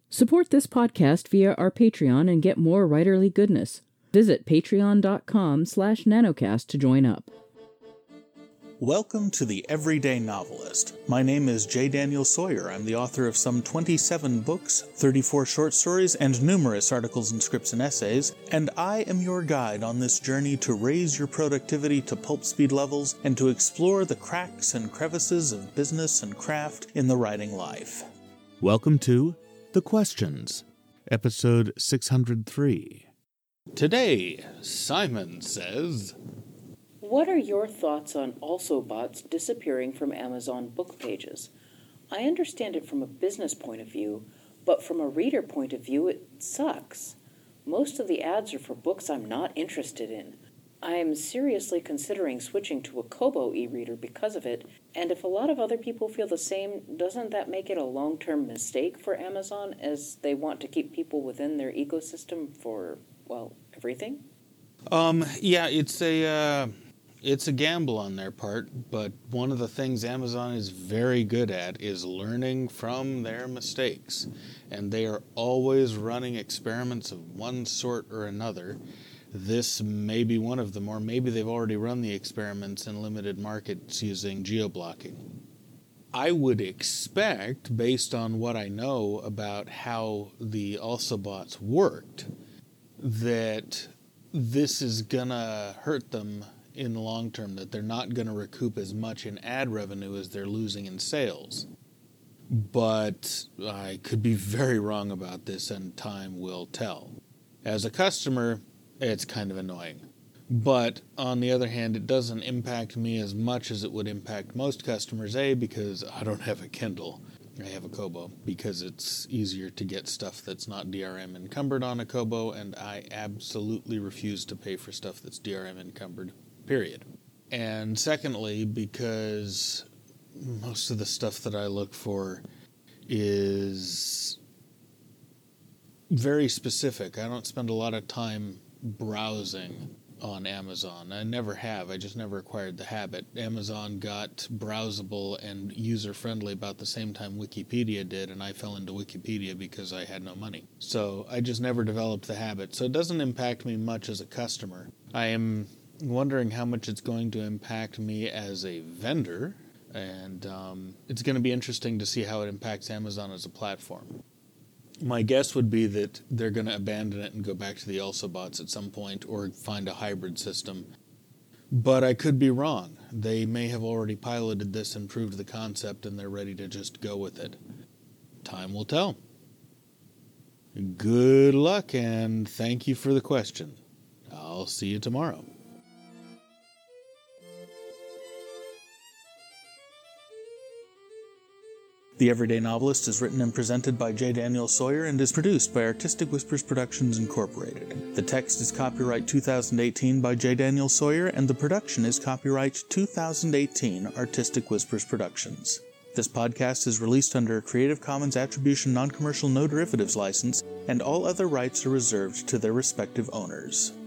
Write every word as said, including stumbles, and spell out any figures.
Support this podcast via our Patreon and get more writerly goodness. Visit patreon.com slash nanocast to join up. Welcome to The Everyday Novelist. My name is J. Daniel Sawyer. I'm the author of some twenty-seven books, thirty-four short stories, and numerous articles and scripts and essays, and I am your guide on this journey to raise your productivity to pulp speed levels and to explore the cracks and crevices of business and craft in the writing life. Welcome to The Questions, episode six hundred three. Today, Simon says, what are your thoughts on AlsoBots disappearing from Amazon book pages? I understand it from a business point of view, but from a reader point of view, it sucks. Most of the ads are for books I'm not interested in. I am seriously considering switching to a Kobo e-reader because of it, and if a lot of other people feel the same, doesn't that make it a long-term mistake for Amazon, as they want to keep people within their ecosystem for, well, everything? Um, yeah, it's a, uh, it's a gamble on their part, but one of the things Amazon is very good at is learning from their mistakes, and they are always running experiments of one sort or another. This may be one of them, or maybe they've already run the experiments in limited markets using geo-blocking. I would expect, based on what I know about how the AlsoBots worked, that this is gonna hurt them in the long term, that they're not gonna recoup as much in ad revenue as they're losing in sales. But I could be very wrong about this, and time will tell. As a customer, it's kind of annoying. But on the other hand, it doesn't impact me as much as it would impact most customers, A, because I don't have a Kindle. I have a Kobo, because it's easier to get stuff that's not D R M encumbered on a Kobo, and I absolutely refuse to pay for stuff that's D R M encumbered, period. And secondly, because most of the stuff that I look for is very specific. I don't spend a lot of time browsing on Amazon. I never have. I just never acquired the habit. Amazon got browsable and user-friendly about the same time Wikipedia did, and I fell into Wikipedia because I had no money. So I just never developed the habit. So it doesn't impact me much as a customer. I am wondering how much it's going to impact me as a vendor, and um, it's going to be interesting to see how it impacts Amazon as a platform. My guess would be that they're going to abandon it and go back to the AlsoBots at some point, or find a hybrid system. But I could be wrong. They may have already piloted this and proved the concept, and they're ready to just go with it. Time will tell. Good luck, and thank you for the question. I'll see you tomorrow. The Everyday Novelist is written and presented by J. Daniel Sawyer and is produced by Artistic Whispers Productions, Incorporated. The text is copyright two thousand eighteen by J. Daniel Sawyer, and the production is copyright two thousand eighteen Artistic Whispers Productions. This podcast is released under a Creative Commons Attribution Non-Commercial No Derivatives license, and all other rights are reserved to their respective owners.